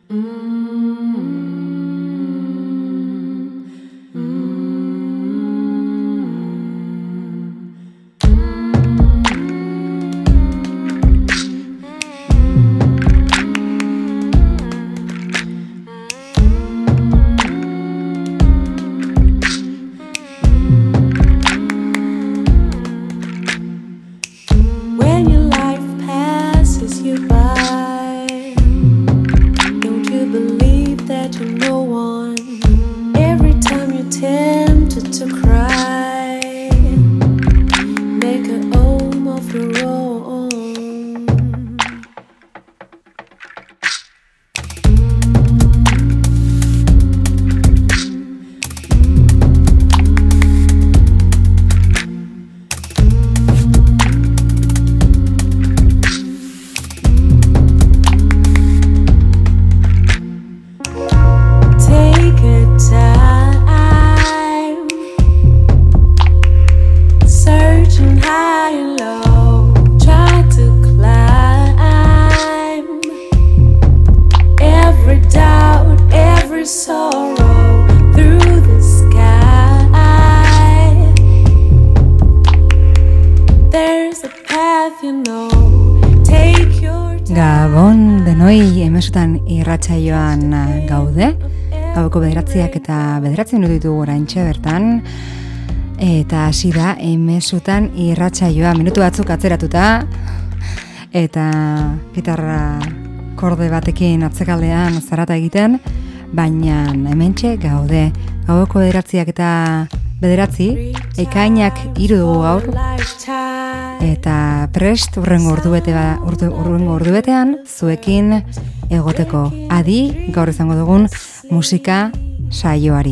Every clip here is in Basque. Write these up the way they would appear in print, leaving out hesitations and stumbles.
Gabon denoi emesutan irratsaioan gaude. Gaueko 9 eta 9 minutu ditugu oraintxe bertan. Eta hasi da emesutan irratsaioa minutu batzuk atzeratuta. Eta gitarra korde batekin atzekaldean zarata egiten. Baina hementxe gaude. Gaueko 9 eta 9, ekainak 3 dugu gaur. Eta prest urrengo ordubetean zuekin egoteko adi gaur izango dugun musika saioari.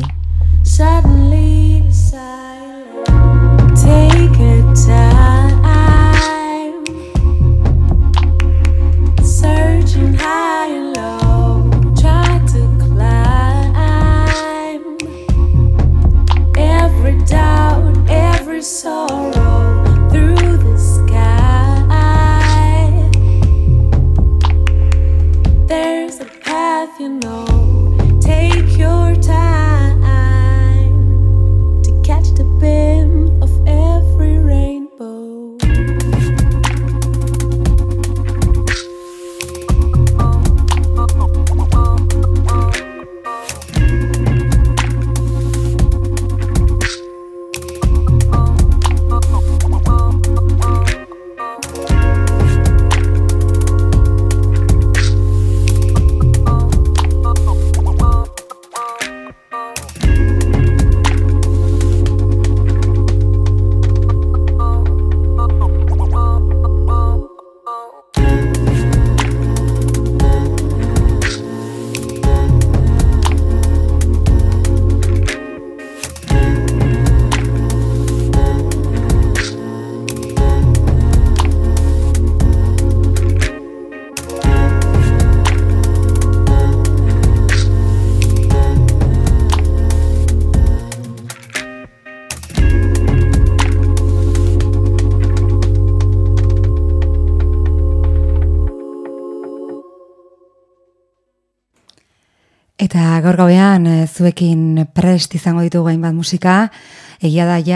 Eta gaur gauean zuekin prest izango ditugu hainbat musika, egia da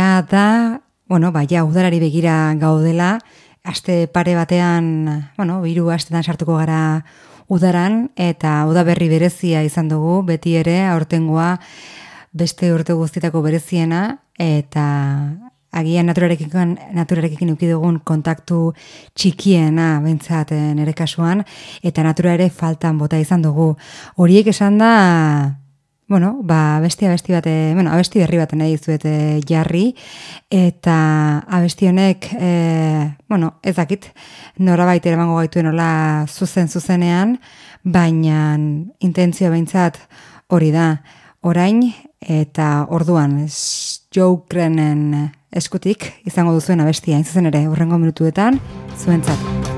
ja udarari begira gaudela, aste pare batean, 3 astetan sartuko gara udaran, eta udaberri berezia izan dugu, beti ere aurtengoa beste urte guztietako bereziena, eta agian naturarekin eduki dugun kontaktu txikiena behintzat nire kasuan, eta natura ere faltan bota izan dugu. Horiek esan da, abesti berri bat nahi dizuet jarri, eta abesti honek, ez dakit, norabait eramango gaituen hola zuzenean, baina intentzioa behintzat hori da, orain, eta orduan, Joe Grenen eskutik izango duzuen abestia, zuzen ere, hurrengo minutuetan, zuentzat.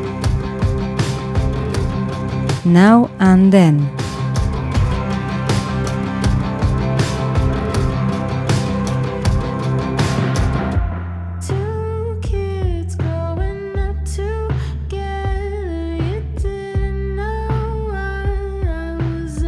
Now and Then. Together, you didn't know I was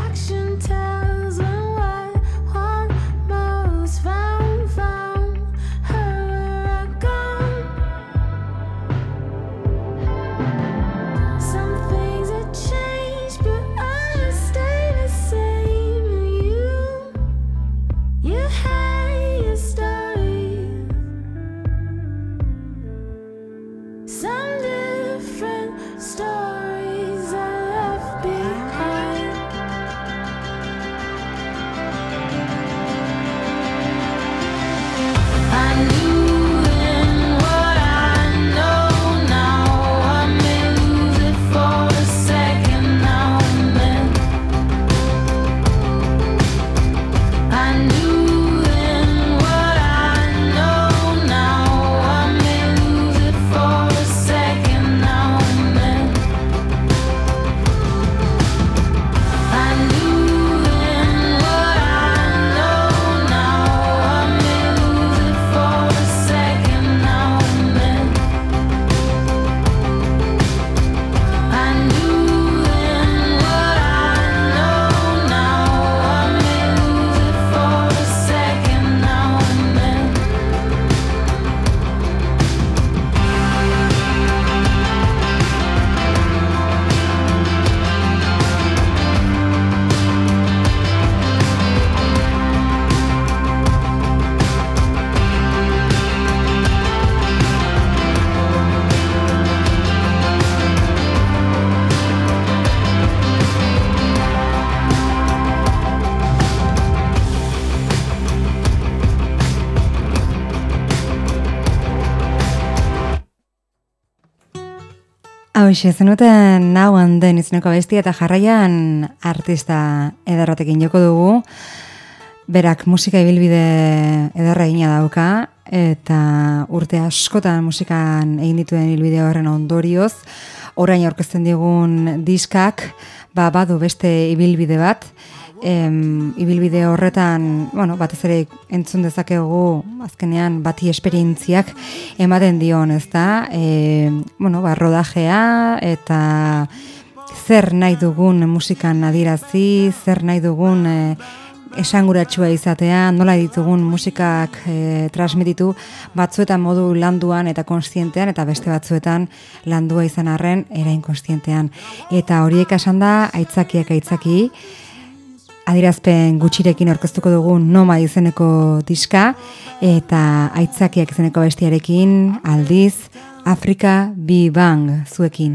Hauxe, zenuten Now and Then izeneko abestia eta jarraian artista ederratekin joko dugu. Berak musika ibilbide ederra egina dauka eta urte askotan musikan egin dituen ibilbide horren ondorioz, orain aurkezten digun diskak badu beste ibilbide bat. Ibilbide horretan, batez ere entzun dezakegu azkenean bati esperientziak ematen dion, ezta? Rodajea eta zer nahi dugun musikan adirazi, zer nahi dugun esanguratsua izatea, nola ditugun musikak transmititu, batzuetan modu landuan eta konstientean, eta beste batzuetan landua izan arren erain konstientean. Eta horiek esan da, aitzaki, adirazpen gutxirekin aurkeztuko dugu Noma izeneko diska eta aitzakiak izeneko bestiarekin aldiz Afrika Bang zuekin.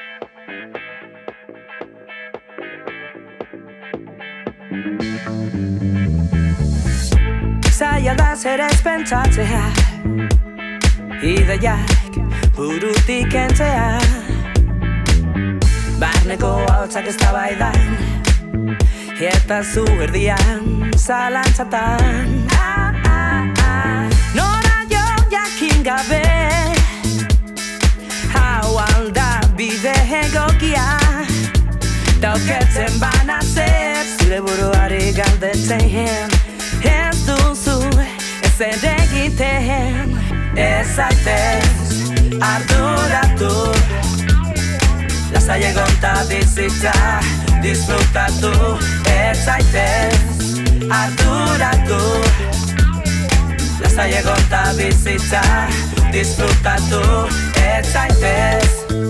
Zaila da zer ez pentsatzea, ideiak burutik entzea, barneko hautsak ez tabaidan eta zu erdian zalantzatan. Nora jo jakin gabe, hau alda bide egokia, dauketzen banazer zure buruari galdetzen. Ez duzu ez egiten, ez zaitez arduratu, lasai egon ta bizitza disfrutatu, ez zaitez arduratu, lasai egon ta bizitza disfrutatu, ez zaitez.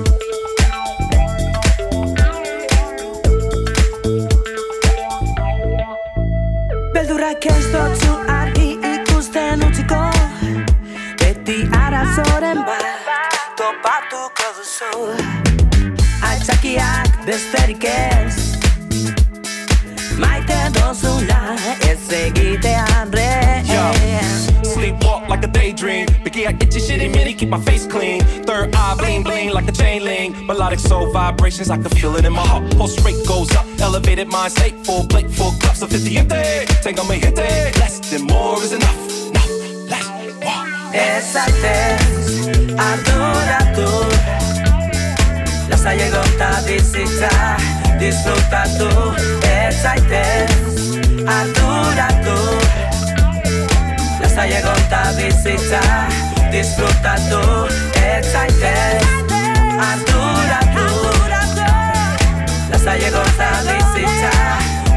Beldurrak ez dotzu argi ikusten utziko, beti arazoren bat topatuko duzu. Aitzakiak besterik ez, maite dozula ez egitean sleepwalk like a daydream. Biggie, I get your shit in mini, keep my face clean. Third eye bling bling like a chain link. Melodic soul vibrations, I can feel it in my heart. Pulse rate goes up, elevated mind state. Full plate, full cups of 50 gente. Tengo mi gente, less than more is enough. Enough, less, more. Ez zaitez arduratu, lasai egon ta bizitza disfrutatu, ez zaitez arduratu, lasai egon ta bizitza disfrutatu, ez zaitez arduratu, lasai egon ta bizitza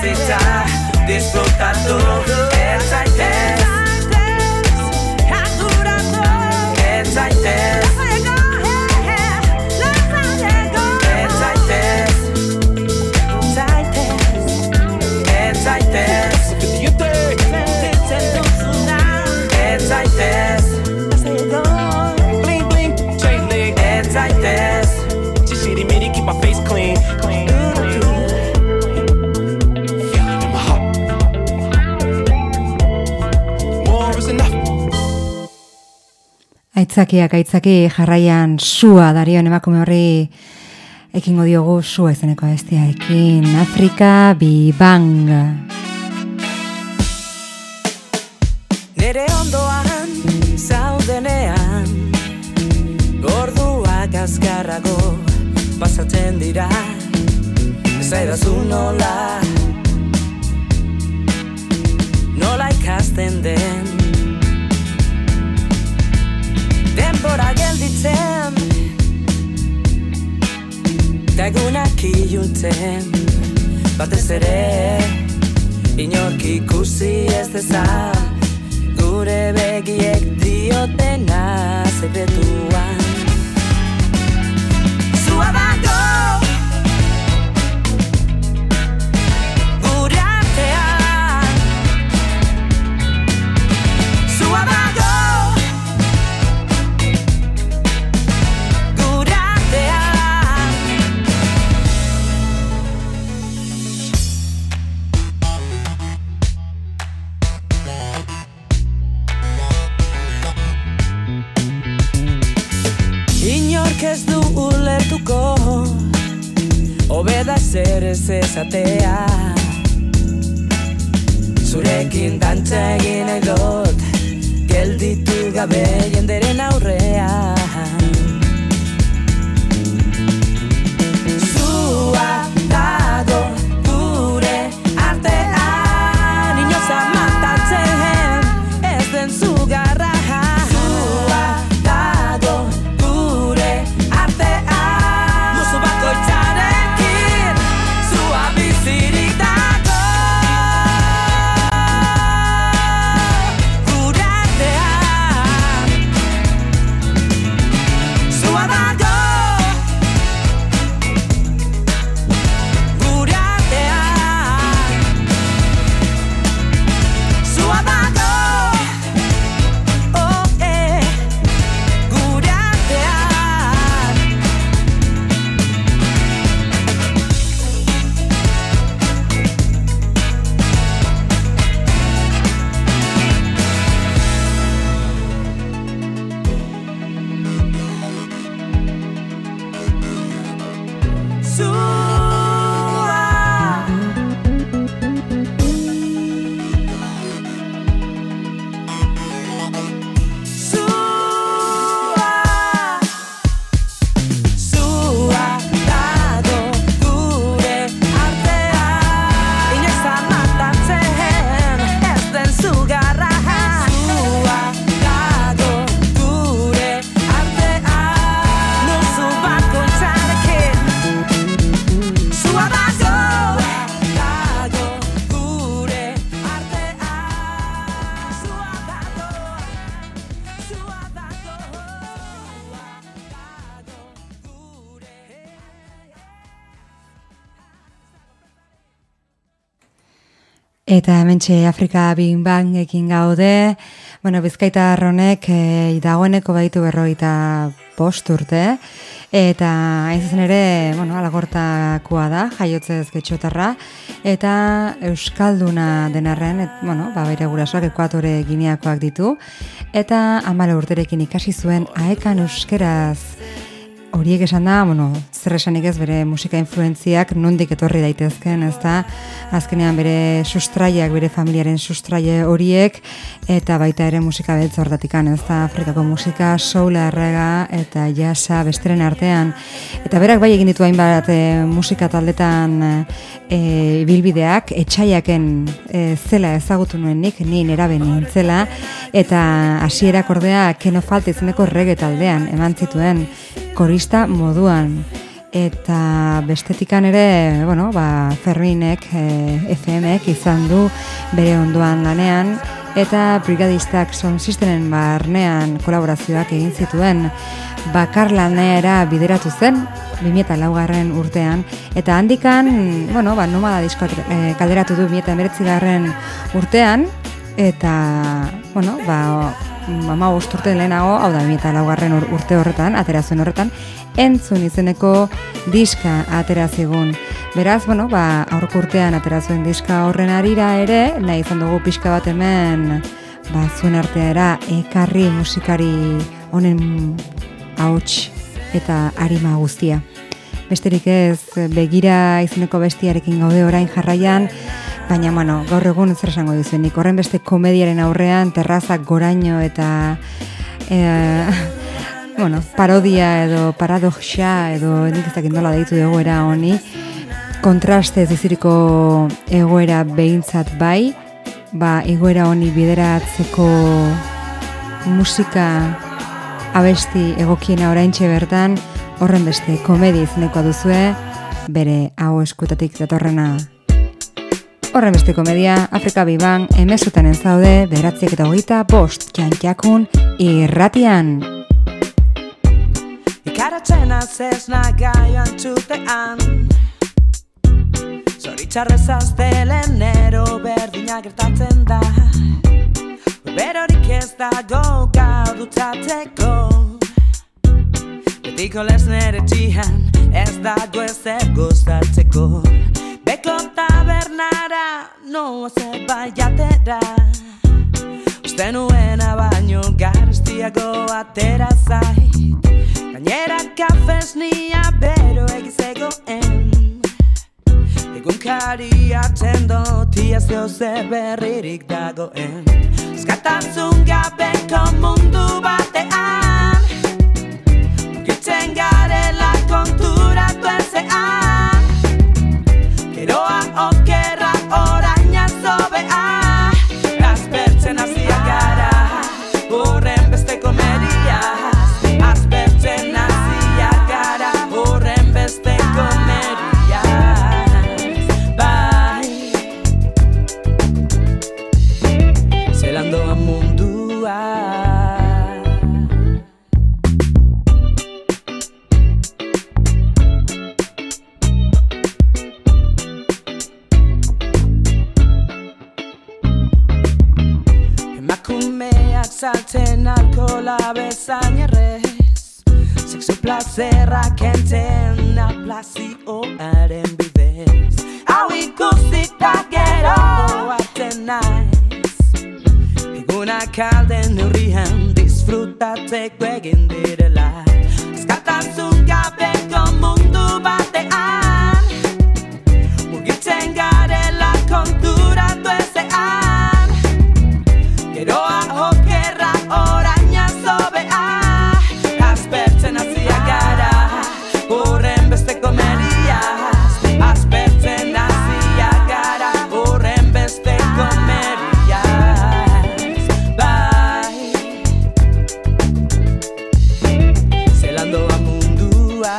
bizitza disfrutatu ez zaitez ez zaitez Bling bling, chain link. Just shitty mini, keep my face clean. Feel it in my heart. More is enough. Aitzaki jarraian sua Darion emakume horri ekingo diogu sua izeneko abestiarekin Afrika Bibang. Nere ondoan zaudenean gorduak azkarrago pasatzen dira ezaidazu nola ikasten den denbora gelditzen ta egunak iluntzen batez ere inork ikusi ez dezan gure begiek diotena sekretuan Zua dago gure artean Zua dago gure artean Inork ez du ulertuko Obeda zer ez ezatea Zurekin dantza egin nahi dut Gelditu gabe jenderen aurrean Zua dago gure artean Inoz amatatzen ez den zugarra Zua dago gure artean Musu bakoitzarekin zua bizirik dago Gure artean Zua dago Gure artean Zua dago Oh, gure artean Zua dago gure artean Inoiz amatatzen ez den zugarra Zua dago gure artean Musu bakoitzarekin Zua dago gure artean Zua dago Eta hementxe Afrika Bimbangekin gaude, bueno, Bizkaitar honek dagoeneko baitu 45 urte, eta hain zuzen ere, bueno, Alagortakoa da, jaiotzez getxotarra, eta Euskalduna denarren, bueno, bere gurasoak Ekuatore Gineakoak ditu, eta 14 urterekin ikasi zuen aekan euskeraz. Horiek esan da, bueno, zer esanik ez bere musika influentziak nondik etorri daitezken, ez da, azkenean bere sustraiak, bere familiaren sustraie horiek, eta baita ere musika beltz hortatikan, ez da, Afrikako musika, soula, errega, eta jasa, besteren artean. Eta berak bai egin ditu hainbat musika taldetan bilbideak, etxaiaken zela ezagutu nuen nik, ni nerabe nintzela, eta hasierak ordea Keno Falta izeneko reggae taldean eman zituen korista moduan. eta bestetikan ere, bueno, Ferminek, FM-ek izan du bere ondoan lanean, eta Brigadistak Sound Systemenen barnean kolaborazioak egin zituen bakarlanera bideratu zen, 2004 urtean, eta handikan, bueno, Nomada diskoa kalderatu du 2019 urtean, eta, bueno, 15 urte lehenago, hau da 2004 urte horretan, aterazuen horretan, entzun izeneko diska aterazigun. Beraz, bueno, aurreko urtean aterazuen diska horren arira ere, nahi izan dugu pixka bat hemen, zuen arteara ekarri musikari honen ahots eta arima guztia. Besterik ez, begira izeneko bestiarekin gaude orain jarraian, baina, bueno, gaur egun zer esango dizuenik, horren beste komediaren aurrean, terrazak goraino eta bueno, parodia edo paradoxa edo nik ez dakit nola deitu egoera honi, kontrastez iziriko egoera behintzat bai, egoera honi bideratzeko musika abesti egokiena oraintxe bertan, horren beste komedia izenekoa duzue, bere hau eskutatik datorrena. Horren beste komedia, Afrika Biban, emesutan entzaude, 9:25 Jantjakun irratian. Ikaratzen azez nagaian txutean, zoritxarrez aztelenero berdina gertatzen da, berorik ez dago gaur dutzatzeko, betiko lez nere txian ez dago ezer gozatzeko, beko tabernara noa zerbaiatera, uste nuena baino garestiago atera zait, gainera kafez nia bero egizegoen, egunkari hartzen dotia zeo zer berririk dagoen, eskatatzun gabeko mundu batean, mugitzen garela konturatu ezean, geroa okerra oraina zobea, aspertzen haziak gara, horren beste komediaz, aspertzen haziak gara, horren beste komediaz, bai, zelan doa mundua. Emakumeak saltzen alkola bezain errez, sexu plazerra kentzen aplazioaren bidez, hau ikusita gero aten naiz, egunak alden neurrian disfrutatzeko egin direla, eskatatzun gabeko mundu batean, mugitzen garela konturatu ezean, geroa okerra oraina zobea, aspertzen haziak gara, horren beste komediaz, aspertzen haziak gara, horren beste komediaz, bai, zelan doa mundua.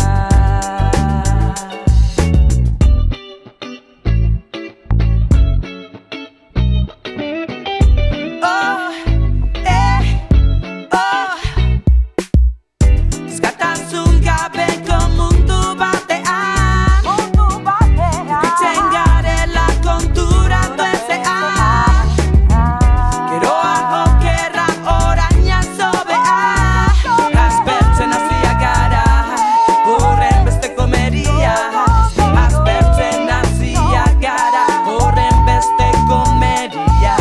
Eskatatzun gabeko mundu batean, mugitzen garela konturatu ezean, geroa okerra oraina zobea, aspertzen haziak gara, horren beste komediaz, aspertzen haziak gara, horren beste komediaz.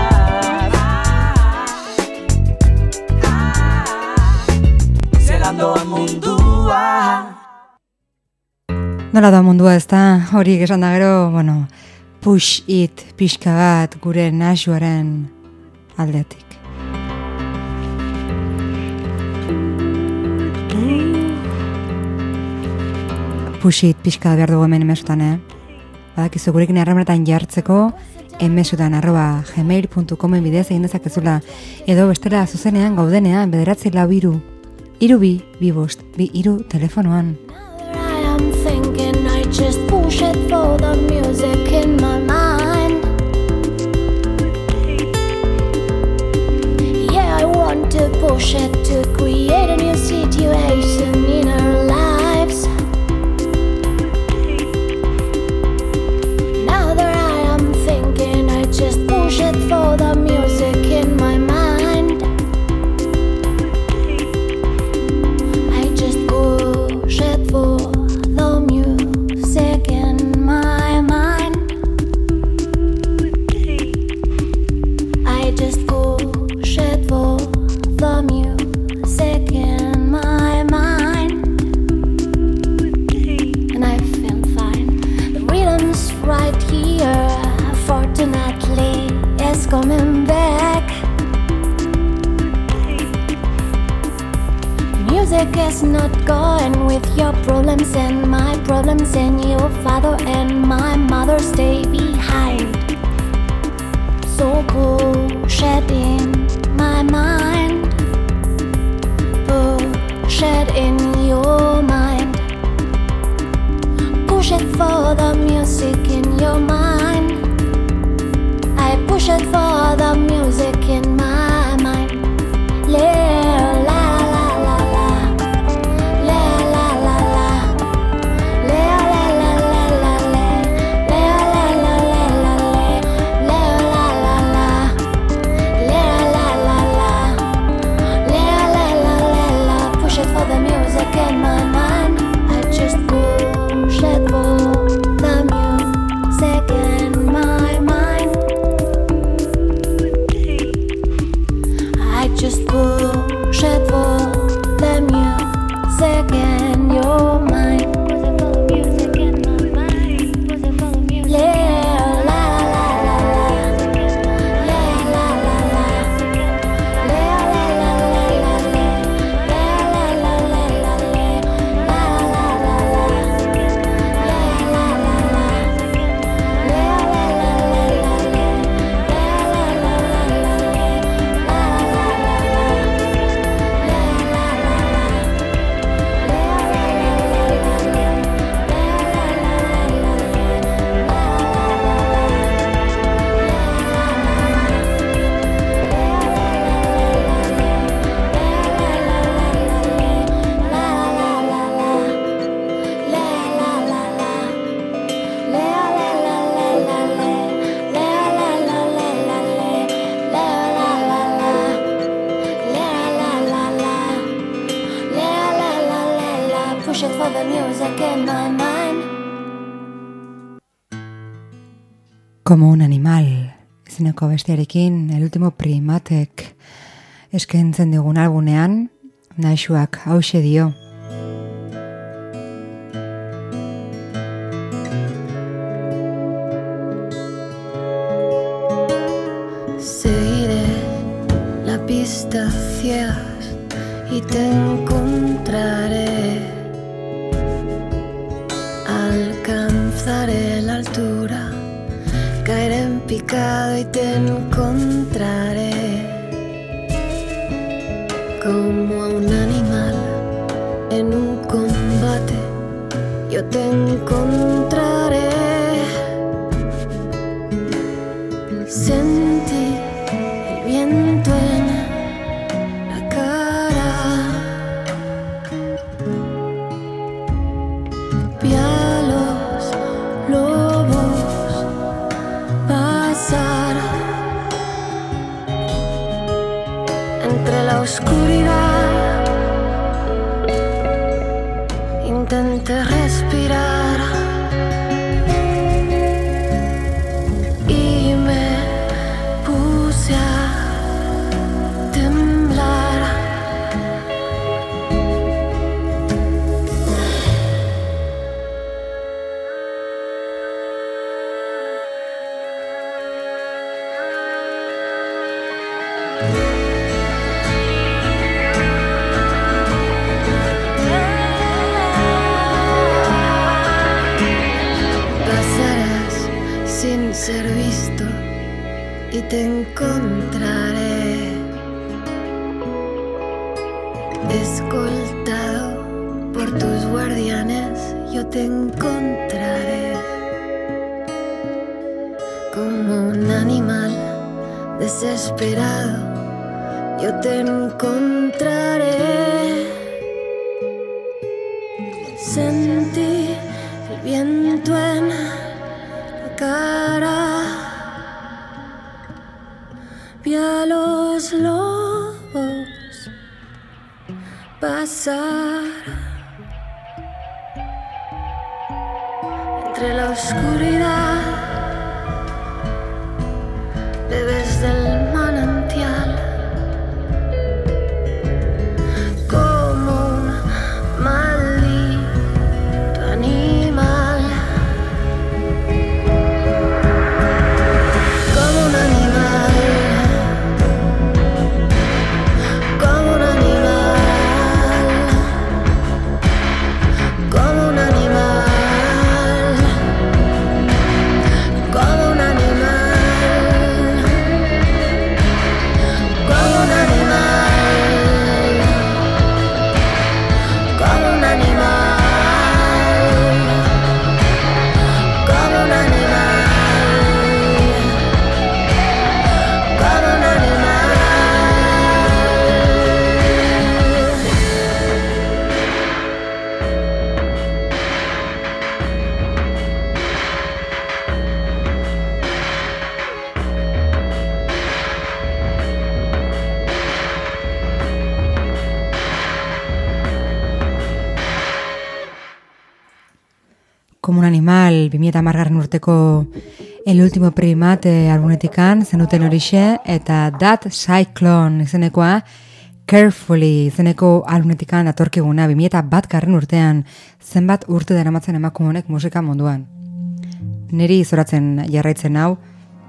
Zelan doa mundua. Nola da mundua ez da, hori esan da gero, bueno, push it pixka bat gure nasuaren aldetik. Push it pixka behar dugu hemen emesutan, Badakizu gurekin harremanetan jartzeko emesutan@gmail.comen bidez egin dezakezula, edo bestela zuzenean gaudenean 944 32 2 5 telefonoan. just push it for the music in my mind. Yeah, I want to push it to create a new situation in our lives. Now that I am thinking, I just push it for the music in my mind. I just push it for the music in my mind. I just push it for the music in my mind. And I feel fine. The rhythm's right here. Fortunately, it's coming back. Music is not going with your problems and my problems, and your father and my mother stay behind. So push it in my mind. Push it in your mind. Push it for the music in your mind. I push it for the music in my mind. La la la la la. La la la la. La la la la la la. La la la la la la. La la la la. La la la la. La la la la la. Push it for the music in my mind. I just push it for the music in my mind. I just push it for the music in your mind. Music in my mind. La la la la la. La la la la. La la la la la. La la la la la. La la la la. La la la la. La la la la la. La la la push it for the music in my mind. Como un animal, izeneko bestearekin, El último primatek eskaintzen digun albunean, Naixuak hauxe dio. Seguiré la pista ciegas y te encontraré. Alcanzaré la altura, caeré en picado y te encontraré. Como a un animal en un combate, yo te encontraré. Sentí el viento en la cara, vi a los lobos pasar entre la oscuridad. Intenté respirar y me puse a temblar. Pasarás sin ser visto y te encontraré, escoltado por tus guardianes. yo te encontraré como un animal desesperado, yo te encontraré. Sentí el viento en la cara, vi a los lobos pasar entre la oscuridad, bebes del manantial como un maldito animal, como un animal, como un animal, como un animal, como un animal, como un animal, como un animal, como un animal, como un animal. Como un animal, 2010 urteko El Último Primate albumetikan zenuten horixe, eta That Cyclone izenekoa, Carefully izeneko albumetikan datorkiguna 2001 urtean, zenbat urte daramatzen emakume honek musika munduan. Neri zoratzen jarraitzen hau,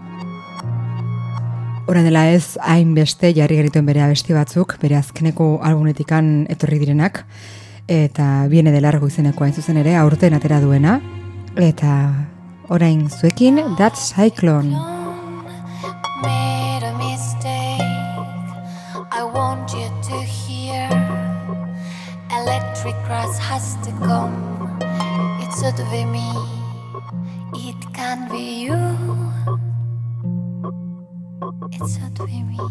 orain dela ez hainbeste jarri genituen bere abesti batzuk, bere azkeneko albumetikan etorri direnak, eta Viene de Largo izeneko hain zuzen ere aurten atera duena, eta orain zuekin That Cyclone. Made a mistake. I want you to hear. Electric grass has to come. It's out of me. It can't be you. It's out of me.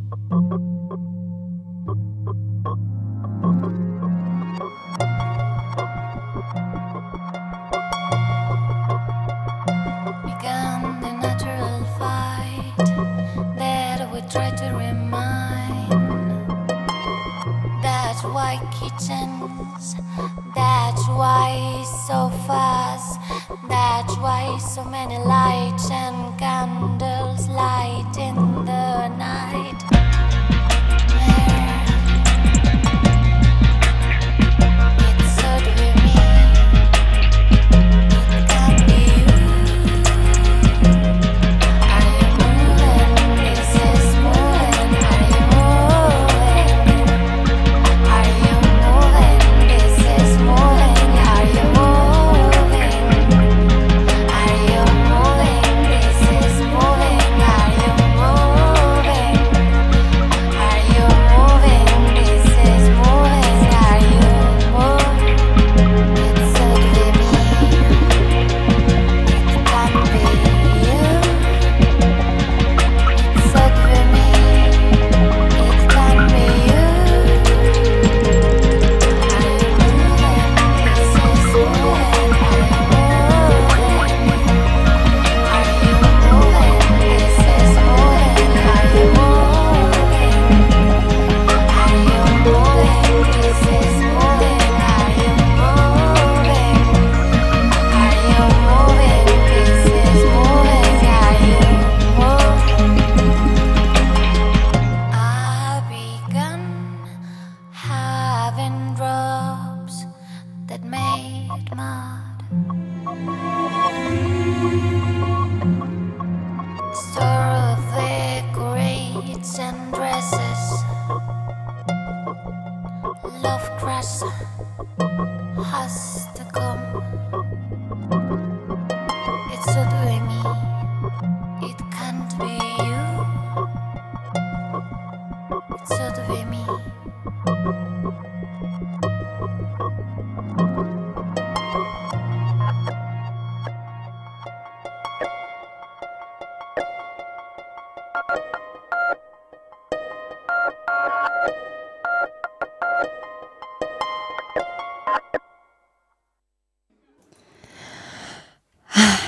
Began the natural fight that we try to remind. That's why kitchens, that's why sofas, that's why so many lights and candles light in the night. It's so dreamy. It can't be you. Are you moving? Is this moving? Are you moving? Are you moving? Is this moving? Are you moving? Are you moving? Is this moving? Are you moving? Are you moving? Is this moving? Are you moving? It's so dreamy. It can't be you. It's so dreamy. It can't be you. Are you moving? Is this moving? Are you moving? Are you moving? Is this moving? Are you moving? Are you moving? Is this moving? Are you moving? Are you moving? Is this moving? Are you moving? I began having drops that made mud. Store of decorates and dresses. Love crush has to come. It's so dreamy. It can't be you. It's so dreamy.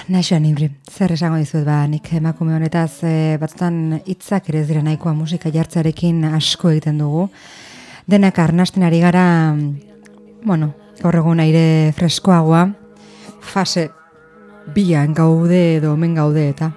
Naixo Nibri, zer esango dizuet nik emakume honetaz batzutan hitzak ere ez dira nahikoa musika jartzearekin asko egiten dugu. Denak arnasten ari gara, gaur egun aire freskoagoa, fase bian gaude edo omen gaude eta.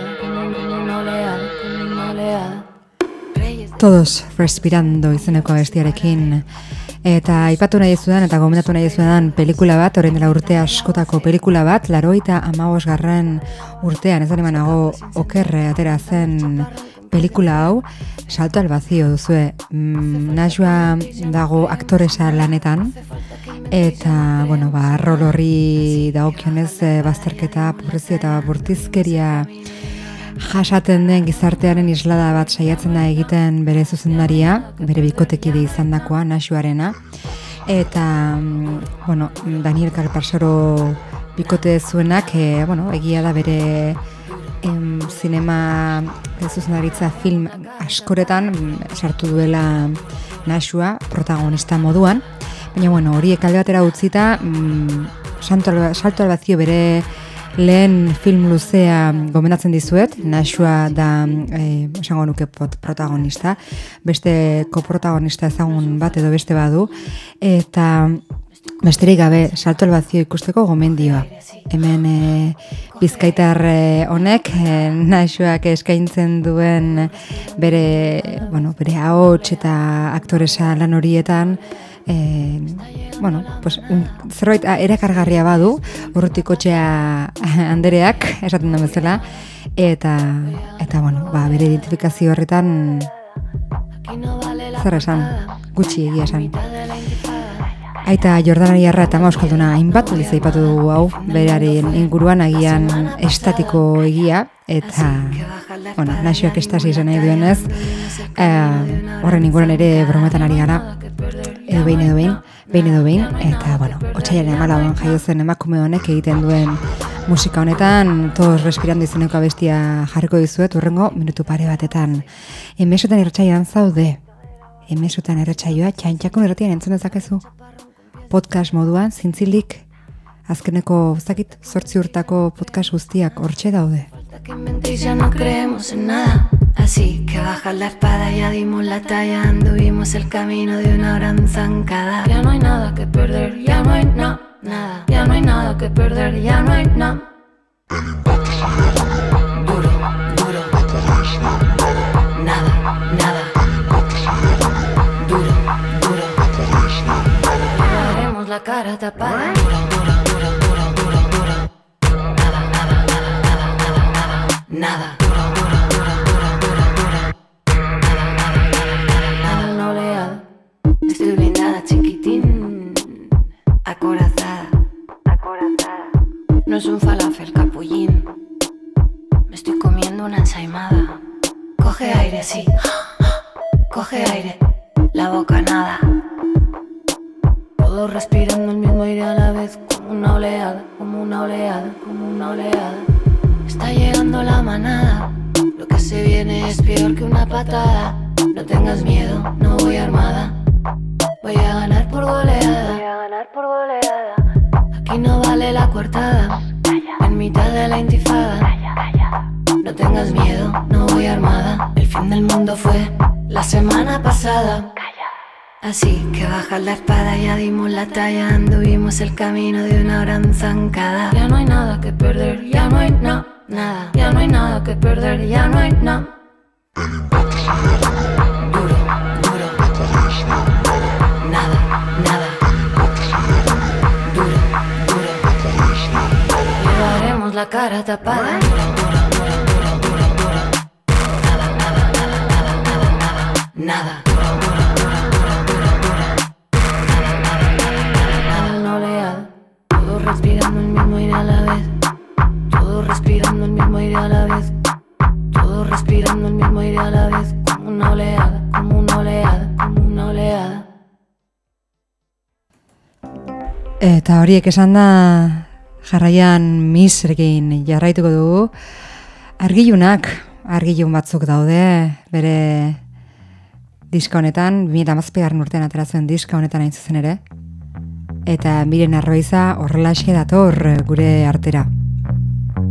Todos respirando izeneko abestiarekin. Eta aipatu nahi zudan eta gomendatu nahi zudan pelikula bat, orain dela urte askotako pelikula bat, 85. urtean, ez da nimanago okerre atera zen pelikula hau, Salto al Vacío duzue. Najua dago aktoresa lanetan, eta, rol horri dagokionez bazterketa, pobrezia eta bortizkeria jasaten den gizartearen islada bat saiatzen da egiten bere zuzendaria, bere bikotekide izandakoa, Naxuarena. Eta, Daniel Calparsoro bikote zuenak, egia da bere zinema zuzendaritza film askoretan sartu duela Naxua protagonista moduan. Baina, horiek alde batera utzita, Salto al Vacío bere lehen film luzea gomendatzen dizuet, Naxua da, esango nuke protagonista, beste koprotagonista ezagun bat edo beste badu, eta besterik gabe Salto al Vacío ikusteko gomendioa. Hemen bizkaitar honek, Naxuak eskaintzen duen bere ahots eta aktoresa lan horietan, zerbait erakargarria badu, Urrutikotxea Andereak esaten da bezala, eta bere identifikazio horretan zer esan, gutxi egia esan. Aita Jordanariarra eta Euskalduna hainbat aldiz aipatu dugu hau, beraren inguruan agian estatiko egia, eta Naxuak estasi izan nahi duenez, horren inguruan ere brometan ari gara, edo behin, eta, otsailaren 14 jaio zen emakume honek egiten duen musika honetan, Todos respirando izeneko abestia jarriko dizuet, urrengo minutu pare batetan. Emesotan irratsaioan zaude, emesotan irratsaioa Txantxakun irratian entzun dezakezu. Podcast moduan, zintzilik, azkeneko, 8 urtako podcast guztiak hortxe daude. Que mentís ya no creemos en nada. Así que baja la espada, ya dimos la talla, anduvimos el camino de una gran zancada. Ya no hay nada que perder, ya no hay nada. Ya no hay nada que perder, ya no hay nada. Duro, nada. Duro. Llevaremos la cara tapada. Nada. Nada oleada. Estoy blindada, chiquitín. Acorazada. No es un falafel capullín. Me estoy comiendo una ensaimada. Coge aire, sí. Coge aire. La boca nada. Todos respirando el mismo aire a la vez. Como una oleada. Está llegando la manada. Lo que se viene es peor que una patada. No tengas miedo, no voy armada. Voy a ganar por goleada. Aquí no vale la coartada. En mitad de la intifada. No tengas miedo, no voy armada. El fin del mundo fue la semana pasada. Así que baja la espada, ya dimos la talla, anduvimos el camino de una gran zancada. Ya no hay nada que perder, ya no hay nada. Ya no hay nada que perder, ya no hay nada. Duro, nada. Duro. Llevaremos la cara tapada. Nada. Todos respirando el mismo aire a la vez. Todos respirando el mismo aire a la vez. Todos respirando el mismo aire a la vez. Como una oleada. Eta horiek esan da, jarraian Miserekin jarraituko dugu. Argilun batzuk daude, bere diska honetan, 2017 urtean atera zuen diska honetan hain zuzen ere. Eta Miren Arroiza horrelaxe dator gure artera.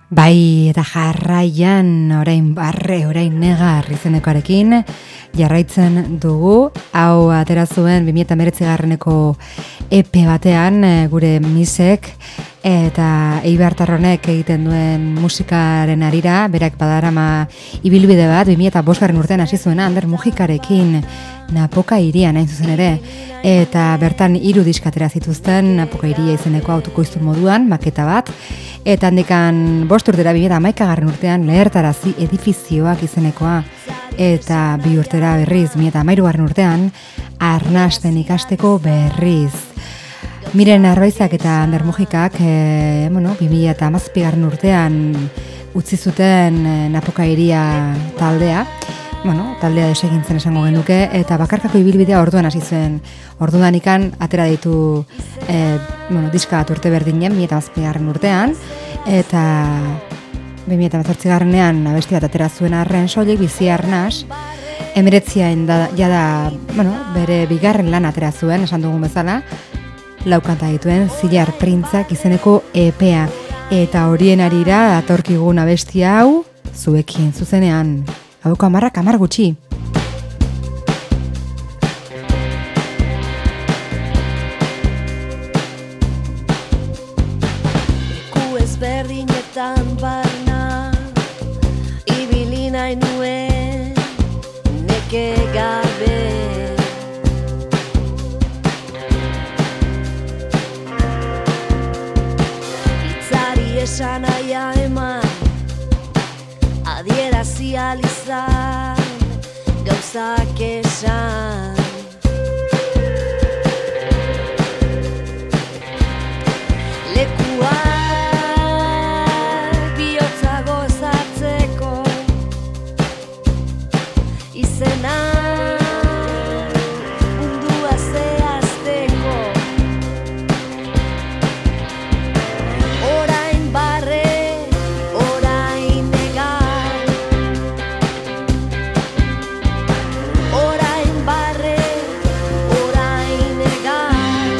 Bai, eta jarraian, orain barre, orain negar izenekoarekin, jarraitzen dugu, hau atera zuen 2019ko EP batean, gure misek, eta Eibartarronek egiten duen musikaren arira, berak badarama ibilbide bat, 2005 urtean hasi zuena, Ander Mujikarekin, Napoka Hirian hain zuzen ere, eta bertan 3 diskatera zituzten, Napoka Hiria izeneko autokoiztu moduan, maketa bat, eta handikan 5 urtera 2011 urtean lehertarazi edifizioak izenekoa, eta 2 urtera berriz 2013 urtean arnasten ikasteko berriz. Miren Arbaizak eta Ander Mujikak 2017 urtean utzi zuten Napoka Hiria taldea, taldea desegintzen esango genuke, eta bakarkako ibilbidea orduan hasi zen. Orduan ikan atera ditu diska bat urte berdinen 2017 urtean, eta 2018 abesti bat atera zuen arren soilik bizi arnas, 19 jada bere bigarren lan atera zuen, esan dugun bezala, 4 kanta dituen Zilar Printzak izeneko EPA, eta horien arira datorkigun abesti hau zuekin zuzenean. Hauko 10 gutxi. Leku ezberdinetan barna ibili nahi nuen neke gabe. Hitzari esan aia eman adierazi alizan gauzak esan. Lekuak bihotza gozatzeko izena mundua zehazteko. Orain barre, orain negar, orain barre, orain negar.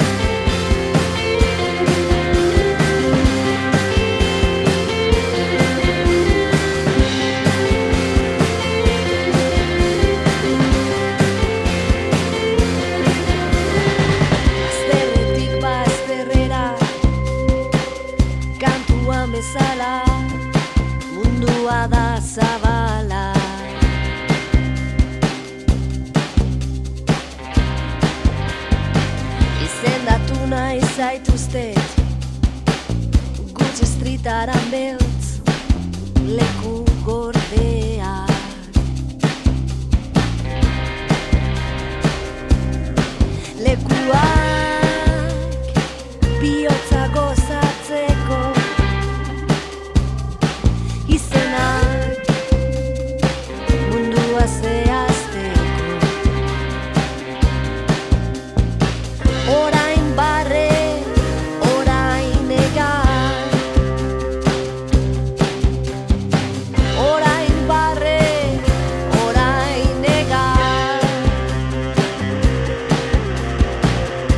Azterretik bazterrera, kantuan bezala, mundua da zabala. Izendatu nahi zaituztet, Gucci Streetaran beltz, leku gordea. Lekuak bihotza gozatzeko izenak mundua zehazteko. Orain barre, orain negar, orain barre, orain negar.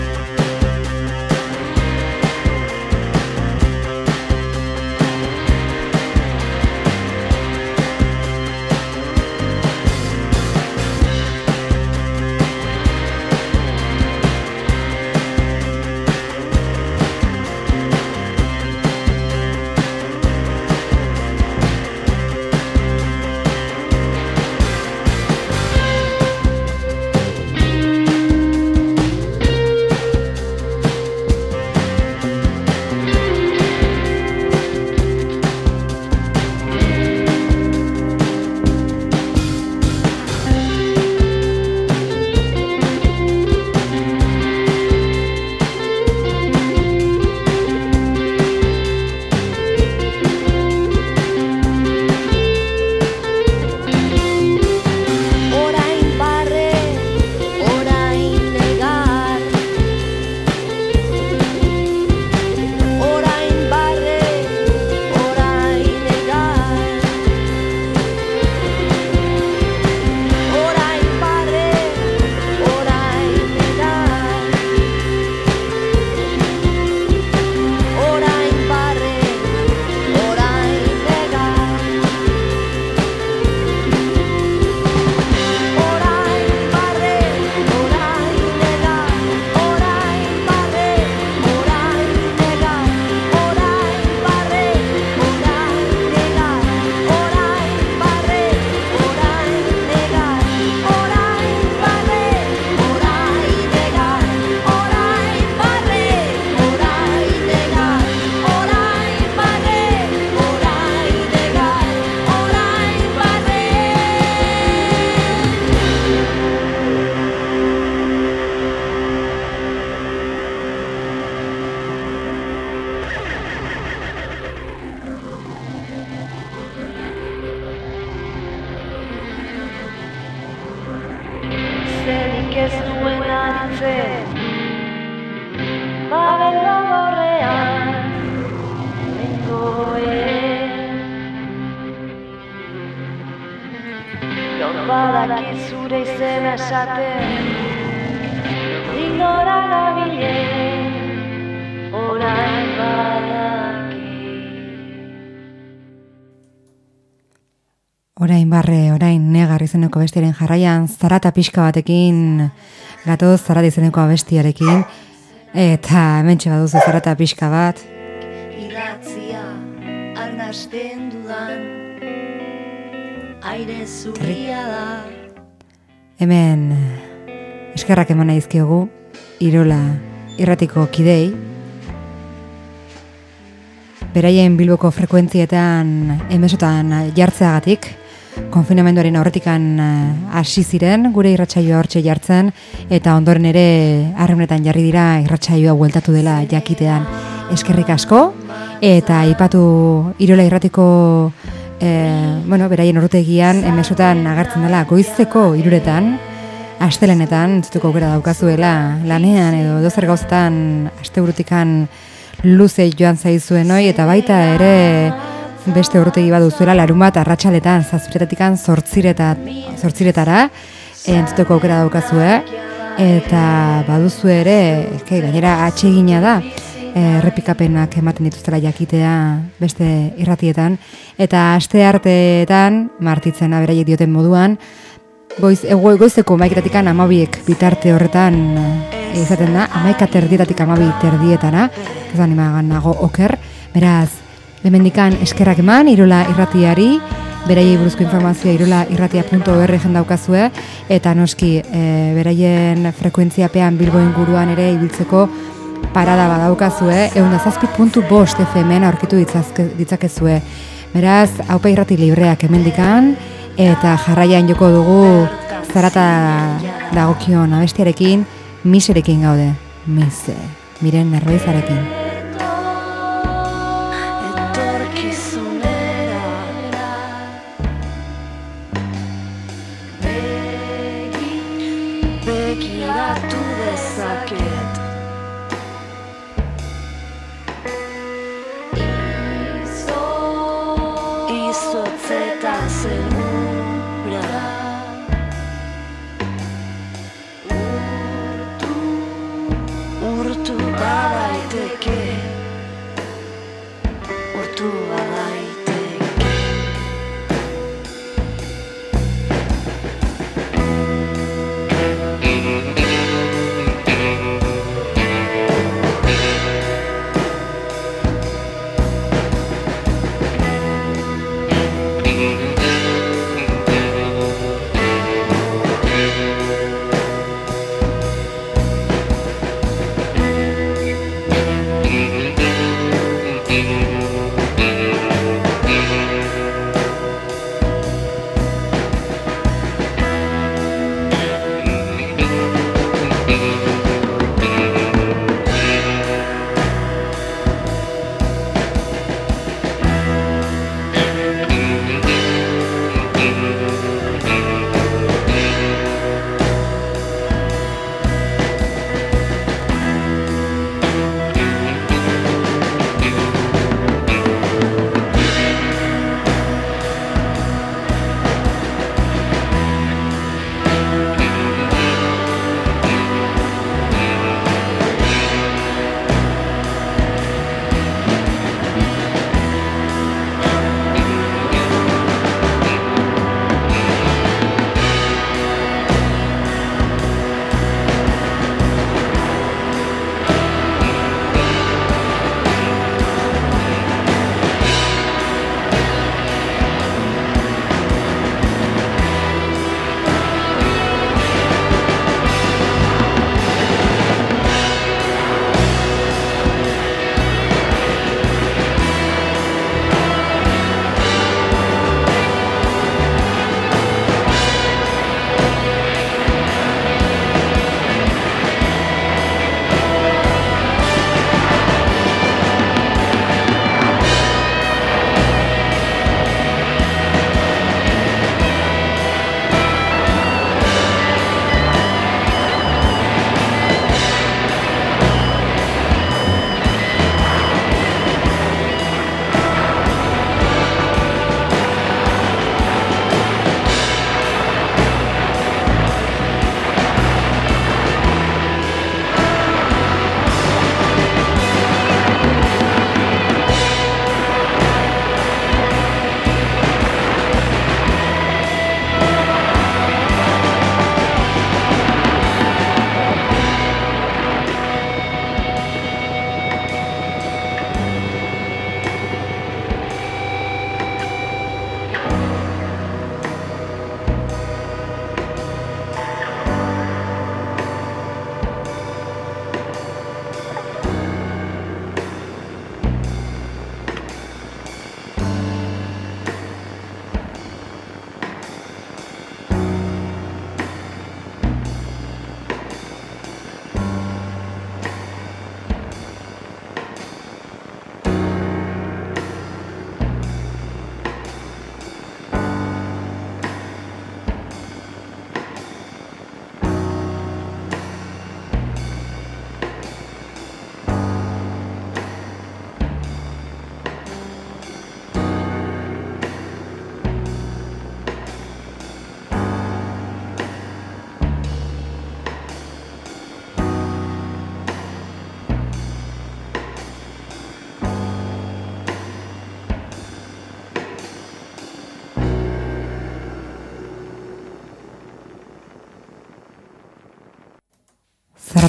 badaki zure izena esaten Ignora nabilen orain badaki Orain barre, orain negar izeneko bestiaren jarraian zarata pixka batekin gatoz zarat izeneko abestiarekin eta hementxe baduzu zarata pixka bat Idatzia arnasten dudan aire zuria da hemen eskerrak eman dizkiogu Irola irratiko kidei beraien Bilboko frekuentzietan emesotan jartzeagatik konfinamenduaren aurretikan hasi ziren gure irratsaioa hortxe jartzen eta ondoren ere harremanetan jarri dira irratsaioa bueltatu dela jakitean eskerrik asko eta aipatu Irola irratiko beraien ordutegian emesotan agertzen dela goizeko 3:00 astelenetan entzutuko aukera daukazuela lanean edo dozer gauzetan asteburutikan luze joan zaizuen hoi eta baita ere beste orrutegi baduzuela larunbat arratsaletan 7:00 zortziretara entzuteko aukera daukazue eta baduzu ere gainera atsegina da errepikapenak ematen dituztela jakitea beste irratietan eta astearteetan martitzena beraiek dioten moduan goizeko 11:00 12:00 bitarte horretan izaten da 11:30 12:30 ez animagan nago oker beraz hemendikan eskerrak eman Irola irratiari beraiei buruzko informazioa irolairratia.org daukazue eta noski beraien frekuentziapean Bilbo inguruan ere ibiltzeko parada badaukazue 107.5 FM aurkitu ditzakezue beraz haupa irrati libreak hemendikan eta jarraian joko dugu zarata dagokion abestiarekin miserekin gaude mise miren Nerveizarekin begiratu dezaket izotzetan zelura urtu badaiteke urtu badaiteke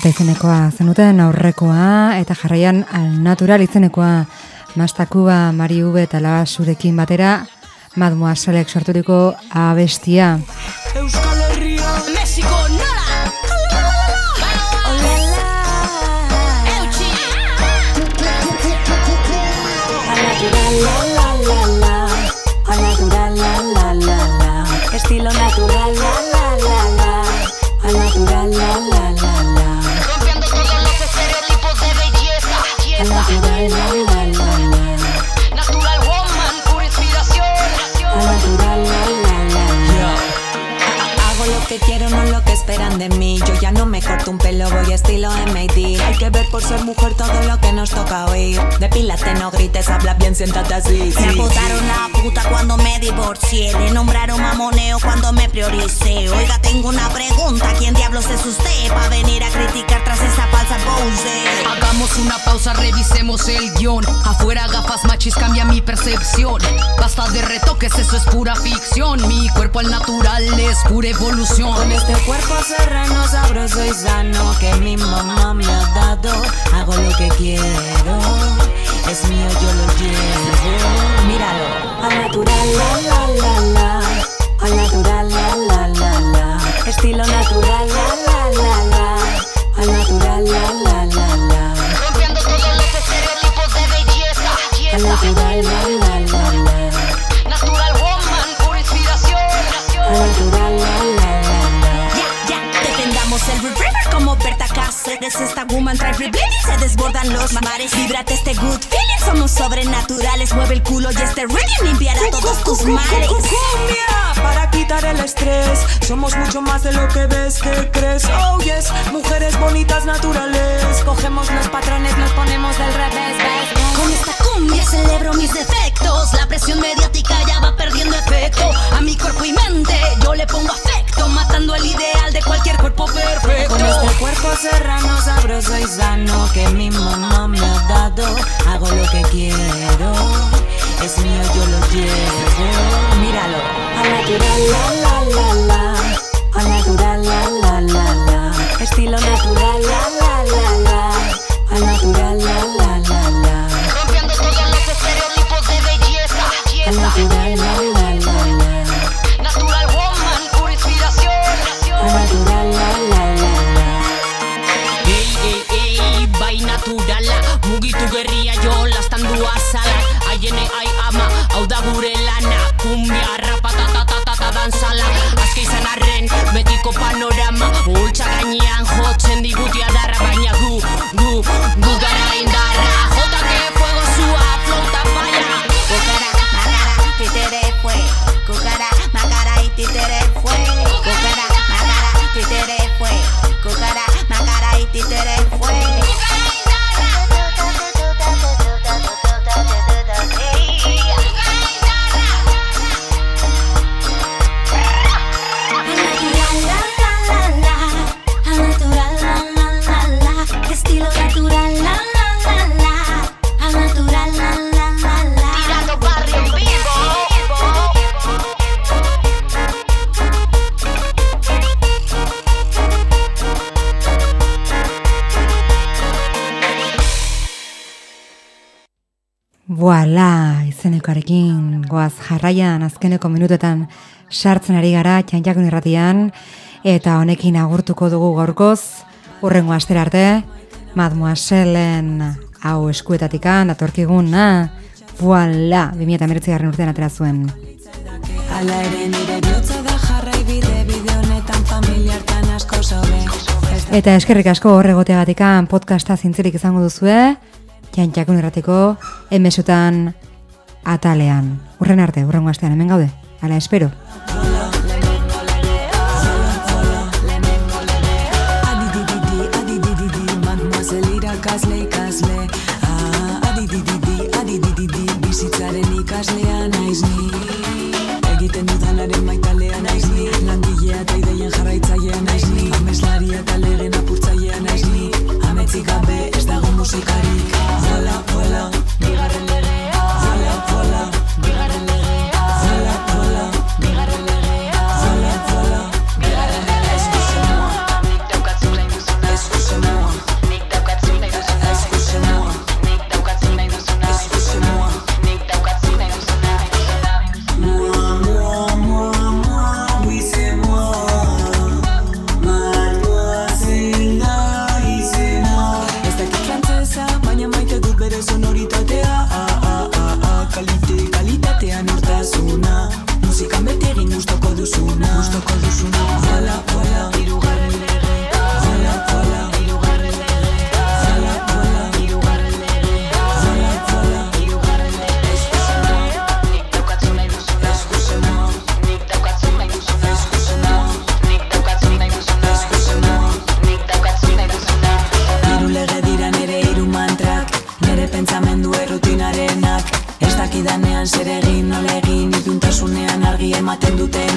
bat izenekoa zenuten aurrekoa, eta jarraian Al Natural izenekoa Mastakuba, Mari Ube eta Labasurekin batera Mademoiselek sorturiko abestia. Euskal Herria, Mexiko, nola! Al natural, la la la la. Estilo natural, la la la la. Al natural, la la la la. Rompiendo todos los estereotipos de belleza. Al natural, la la la la. Natural woman, pura inspiración. Al natural, la la la la. Hago lo que quiero, no lo que esperan de mí. Yo ya no me corto un pelo, voy estilo MAD. Hay que ver por ser mujer todo lo que nos toca oír. Depílate, no grites, habla bien, siéntate así. Me botaron la puta cuando me divorcié. Le nombraron mamoneo cuando me prioricé. Oiga, tengo una pregunta, ¿quién diablos es usted? Pa' venir a criticar tras esa falsa pose. Hagamos una pausa, revisemos el guión. Afuera gafas machis cambia mi percepción. Basta de retoques, eso es pura ficción. Mi cuerpo al natural es pura evolución. Con este cuerpo serrano, sabroso y sano que mi mamá me ha dado, hago lo que quiero, es mío, yo lo quiero. Míralo. Al natural, la la la la. Al natural, la la la la. Estilo natural, la la la la. Al natural, la la la la. Rompiendo todos los estereotipos de belleza. Al natural, la la la la. Natural woman, pura inspiración. Al natural, la la la la. Ya, defendamos el river como Berta Cáceres. Esta woman trae reblend y se desbordan los mares. Líbrate este good feeling, somos sobrenaturales. Mueve el culo y este reggae limpiará todos tus males. Cumbia, para quitar el estrés. Somos mucho más de lo que ves, que crees. Oh yes, mujeres bonitas naturales. Cogemos los patrones, nos ponemos del revés, ¿ves? Con esta cumbia celebro mis defectos. La presión mediática ya va perdiendo efecto. A mi cuerpo y mente yo le pongo afecto, matando el ideal de cualquier cuerpo perfecto. Con este cuerpo serrano, sabroso y sano que mi mamá me ha dado, hago lo que quiero, es mío, yo lo quiero. Míralo. Al natural, la la la la. Al natural, la la la la. Estilo natural, la la la la. Al natural, la la la la. Rompiendo todos los estereotipos de belleza. Al natural, la la la la. Natural woman, pura inspiración. Al natural, la la la la. Ei, bai naturala, mugitu gerria jo lastandu azalak. Aiene ai ama, hau da gure lana. Kumbia rapatatatata danzala. Azke izan arren, betiko panorama. Ultsa gainean jotzen digutia darra. Baina gu gara indarra. Jota que fuego sua, flota falla. Cucara, magara, títere fue. Cucara, magara y títere fue. Cucara, magara, títere fue. Cucara, magara y títere fue. Estilo natural, la la la la. Al natural, la la la la. Tirando barrio en vivo. Voila, izenekoarekin goaz jarraian azkeneko minutetan sartzen ari gara Txantxakun irratian, eta honekin agurtuko dugu gaurkoz, hurrengo astera arte, Mademoisellen hau eskuetatikan datorkigun, voila, 2019 urtean atera zuen. Ala ere nire bihotza da jarrai bide honetan familiartan asko zaude. Eta eskerrik asko horregoteagatikan podcasta zintzirik izango duzue, Txantxakun irratiko emesutan atalean. Hurren arte, hurrengo astean hemen gaude. Hala, espero. Bizitzaren ikaslea naiz ni. Egiten dudanaren maitalea naiz ni. Langilea eta ideien jarraitzailea naiz ni. Ameslaria eta legen apurtzailea naiz ni. Ametzik gabe ez dago musikarik. Vola, vola, bigarren legea. Vola, vola, bigarren legea. Vola, vola, bigarren legea. Vola, vola, bigarren legea. Eskusen moi, daukatzula induzuna. Eskusen moi. gure sonoritatea, kalitatean urtasuna, musikan beti egin gustoko duzuna, Hola, hola, hirugarren lege, hola, hola, hirugarren lege, hola, hola, hirugarren lege, hola, hola, hirugarren lege. Nik daukatzen nahi duzuna, nik daukatzen nahi duzuna, nik daukatzen nahi duzuna, nik daukatzen nahi duzuna. Hiru lege dira nere hiru mantrak, nere pentsamendu errutinarenak, ez dakidanean zer egin, nola egin, iluntasunean argi ematen dute